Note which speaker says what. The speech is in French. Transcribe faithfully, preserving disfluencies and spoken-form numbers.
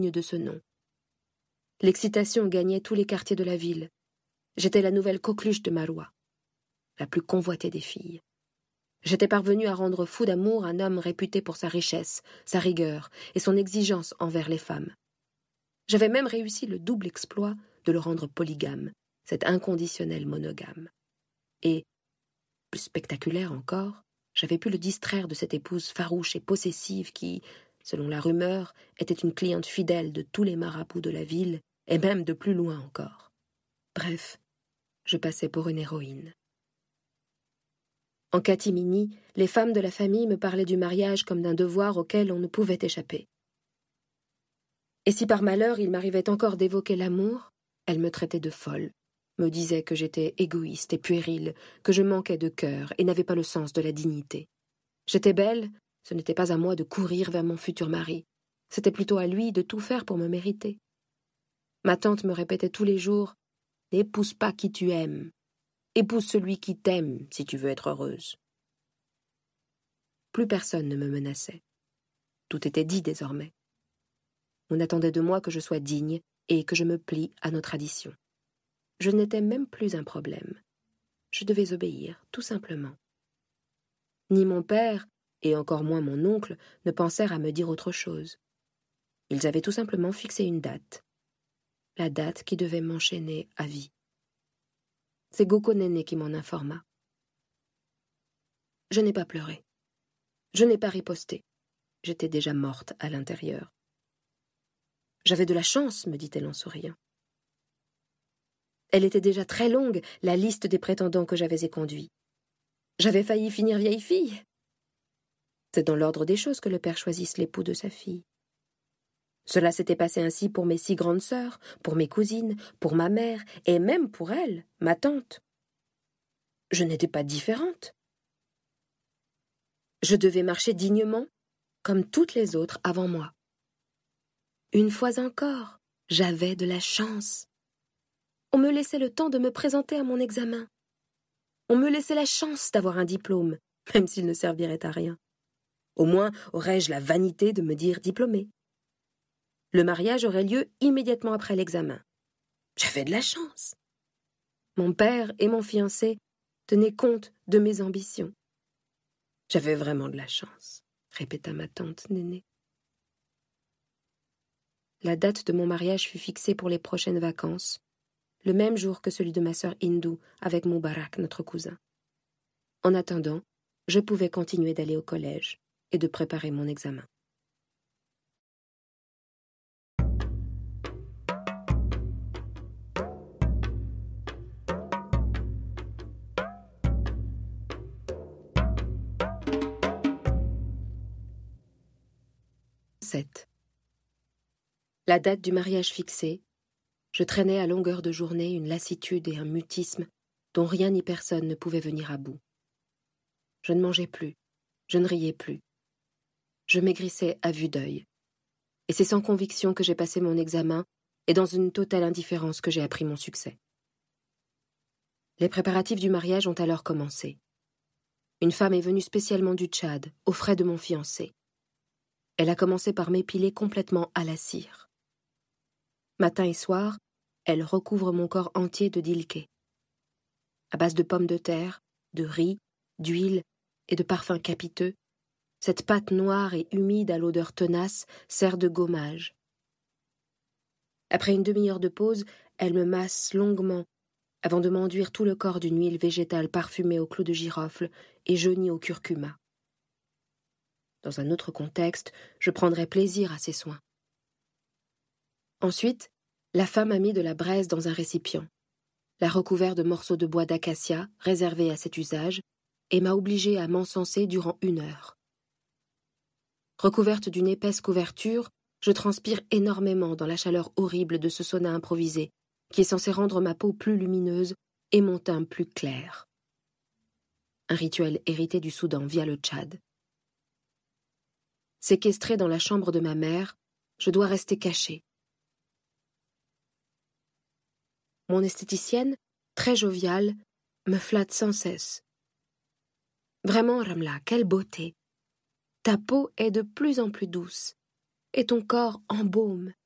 Speaker 1: de ce nom. L'excitation gagnait tous les quartiers de la ville. J'étais la nouvelle coqueluche de Maroua, la plus convoitée des filles. J'étais parvenue à rendre fou d'amour un homme réputé pour sa richesse, sa rigueur et son exigence envers les femmes. J'avais même réussi le double exploit de le rendre polygame, cet inconditionnel monogame. Et, plus spectaculaire encore, j'avais pu le distraire de cette épouse farouche et possessive qui, selon la rumeur, était une cliente fidèle de tous les marabouts de la ville, et même de plus loin encore. Bref, je passais pour une héroïne. En catimini, les femmes de la famille me parlaient du mariage comme d'un devoir auquel on ne pouvait échapper. Et si par malheur il m'arrivait encore d'évoquer l'amour, elles me traitaient de folle, me disaient que j'étais égoïste et puérile, que je manquais de cœur et n'avais pas le sens de la dignité. J'étais belle, ce n'était pas à moi de courir vers mon futur mari, c'était plutôt à lui de tout faire pour me mériter. Ma tante me répétait tous les jours « N'épouse pas qui tu aimes, épouse celui qui t'aime si tu veux être heureuse. » Plus personne ne me menaçait. Tout était dit désormais. On attendait de moi que je sois digne et que je me plie à nos traditions. Je n'étais même plus un problème. Je devais obéir, tout simplement. Ni mon père, et encore moins mon oncle, ne pensèrent à me dire autre chose. Ils avaient tout simplement fixé une date. La date qui devait m'enchaîner à vie. C'est Goko Néné qui m'en informa. Je n'ai pas pleuré. Je n'ai pas riposté. J'étais déjà morte à l'intérieur. J'avais de la chance, me dit-elle en souriant. Elle était déjà très longue, la liste des prétendants que j'avais éconduits. J'avais failli finir vieille fille. C'est dans l'ordre des choses que le père choisisse l'époux de sa fille. Cela s'était passé ainsi pour mes six grandes sœurs, pour mes cousines, pour ma mère, et même pour elle, ma tante. Je n'étais pas différente. Je devais marcher dignement, comme toutes les autres avant moi. Une fois encore, j'avais de la chance. On me laissait le temps de me présenter à mon examen. On me laissait la chance d'avoir un diplôme, même s'il ne servirait à rien. Au moins aurais-je la vanité de me dire diplômée. Le mariage aurait lieu immédiatement après l'examen. J'avais de la chance. Mon père et mon fiancé tenaient compte de mes ambitions. J'avais vraiment de la chance, répéta ma tante Néné. La date de mon mariage fut fixée pour les prochaines vacances, le même jour que celui de ma sœur Hindou avec Moubarak, notre cousin. En attendant, je pouvais continuer d'aller au collège et de préparer mon examen. sept. La date du mariage fixée, je traînais à longueur de journée une lassitude et un mutisme dont rien ni personne ne pouvait venir à bout. Je ne mangeais plus, je ne riais plus. Je maigrissais à vue d'œil. Et c'est sans conviction que j'ai passé mon examen et dans une totale indifférence que j'ai appris mon succès. Les préparatifs du mariage ont alors commencé. Une femme est venue spécialement du Tchad, aux frais de mon fiancé. Elle a commencé par m'épiler complètement à la cire. Matin et soir, elle recouvre mon corps entier de dilké. À base de pommes de terre, de riz, d'huile et de parfums capiteux, cette pâte noire et humide à l'odeur tenace sert de gommage. Après une demi-heure de pause, elle me masse longuement avant de m'enduire tout le corps d'une huile végétale parfumée au clou de girofle et jaunie au curcuma. Dans un autre contexte, je prendrais plaisir à ces soins. Ensuite, la femme a mis de la braise dans un récipient, l'a recouvert de morceaux de bois d'acacia réservés à cet usage et m'a obligée à m'encenser durant une heure. Recouverte d'une épaisse couverture, je transpire énormément dans la chaleur horrible de ce sauna improvisé, qui est censé rendre ma peau plus lumineuse et mon teint plus clair. Un rituel hérité du Soudan via le Tchad. Séquestrée dans la chambre de ma mère, je dois rester cachée. Mon esthéticienne, très joviale, me flatte sans cesse. Vraiment, Ramla, quelle beauté! Ta peau est de plus en plus douce, et ton corps embaume.